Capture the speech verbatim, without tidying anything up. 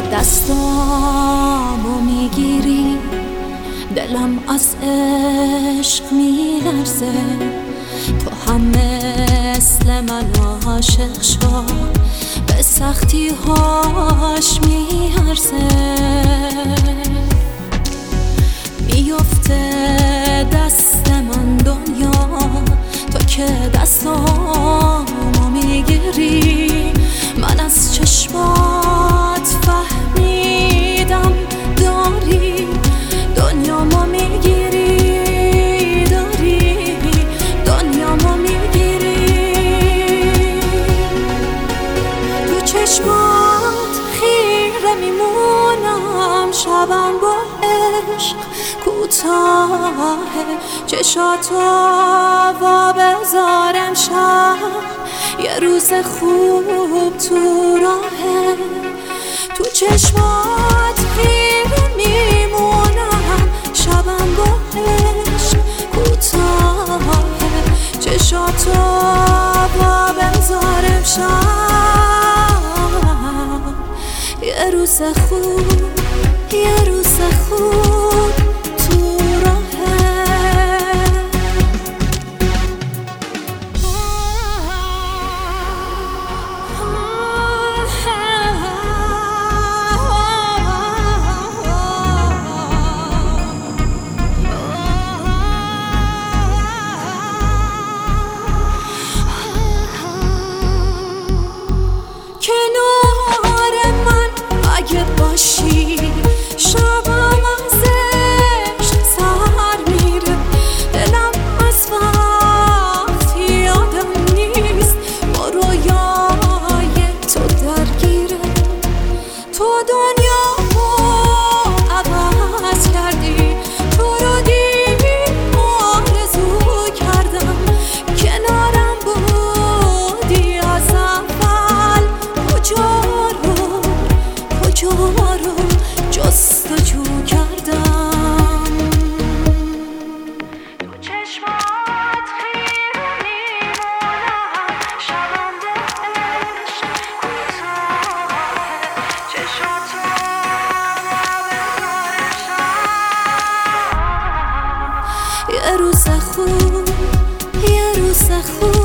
دستامو میگیری، دلم از عشق میلرزه. تو هم مثل من عاشق شو، به سختی هاش میارزه. میفته دست من دنیا، تو که دستامو میگیری. من از چشمات فهمیدم داری دنیامو میگیری، داری دنیامو میگیری. تو چشمات خیره میمونم، شبم با عشق کوتاهه. چشاتو وا بذار امشب، یه روز خوب تو راهه. تو چشمات خیره میمونم، شبم با عشق کوتاهه. چشاتو وا بذار امشب، یه روز خوب، یه روز خوب تو راهه. کنار من اگه باشی، شبم از عشق سر میره. دلم از وقتی یادم نیست، با رویای تو درگیره. تو دنیامو عوض کردی، تو رو دید آرزو کردم. کنارم بودی از اول، کجا رو کجا رو جستجو کردم. تو چشمات خیره میمونم، شبم به عشق کوتاهه. چشاتو بذار امشب، یه روز خوب، یه روز خوب